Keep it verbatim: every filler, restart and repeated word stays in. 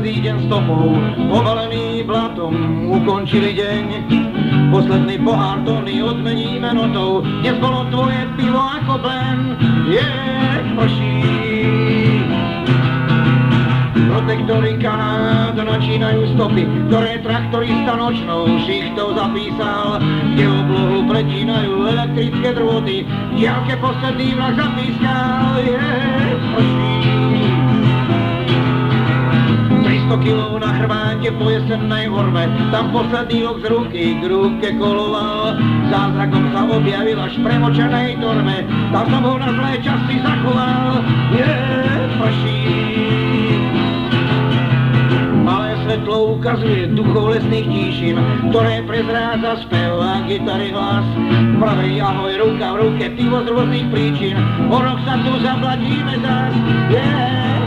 každý deň stopou, pomalený blatom, ukončili deň. Posledný pohár tóny odmeníme notou, dnes bolo tvoje pivo ako blen, je prší. Protektory Kanád načínajú stopy, ktoré traktorista nočnou šichtou zapísal, kde oblohu pretínajú elektrické drôty, v diaľke posledný vlak zapískal, je prší. tristo kilov na chrbáte po jesennej orme, tam posledný lok z ruky k ruke koloval, zázrakom sa objavil až v premočenej torme, tam som ho na zlé časti zachoval, je prší. Malé svetlo ukazuje duchov lesných tíšin, ktoré prezrádza spev a gitary hlas. Pravej ahoj, ruka v ruke, pivo z rôznych príčin, o rok sa tu zabladíme zas, je